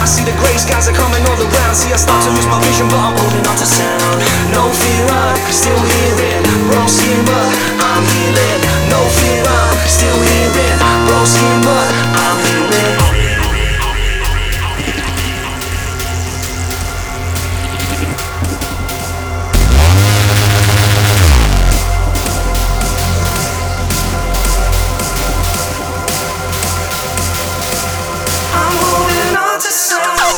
I see the grey skies are coming all around. See, I start to lose my vision, but I'm holding on to sound. No fear, I'm still hearing raw skin, but I'm healing. No fear, I'm still hearing raw skin, but I'm healing. I'm holding on to sound.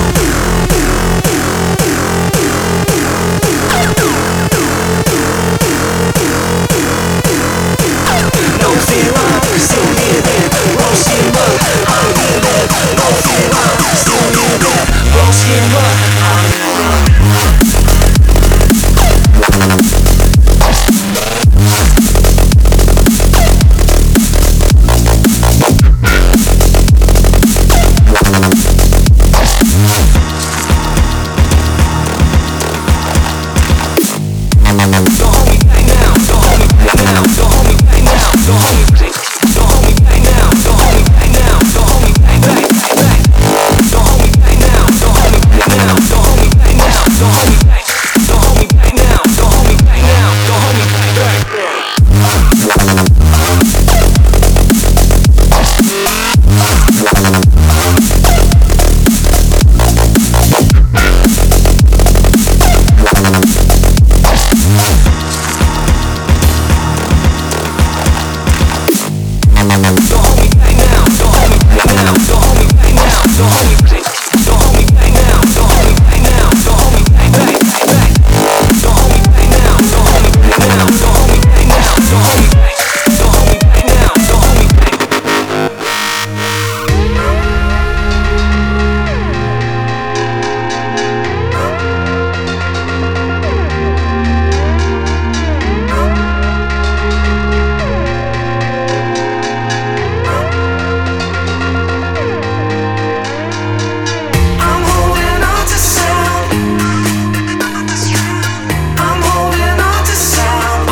No fear, I'm still hearing raw skin, but I'm healing. No fear, I'm still hearing raw skin, but I'm healing. Don't hold me back now, don't hold me back now, don't hold me back now, don't hold me back, don't hold me back now, don't hold me back now, don't hold me back, back. Don't hold me back now, don't hold me back now, don't hold me back now, don't hold me back, don't hold me back now, don't hold me back now, don't hold me back, back. Don't hold me back now, don't hold me back now, don't hold me back now, don't hold me back, don't hold me back now, don't hold me back now, don't hold me back, back. Don't hold me back now, don't hold me back now, don't hold me back now, don't hold me back, don't hold me back now, don't hold me back. I'm holding on to sound. I'm holding on to sound.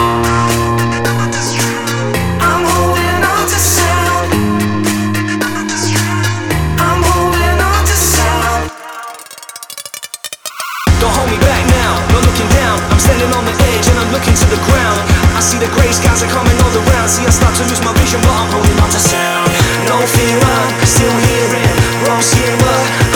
I'm holding on to sound. I'm holding on to sound. Don't hold me back now, no looking down. I'm standing on the edge and I'm looking to the ground. I see the grey skies are coming all around. See, I start to lose my vision, but I'm holding on to sound. No fear, I'm still hearing raw skin, but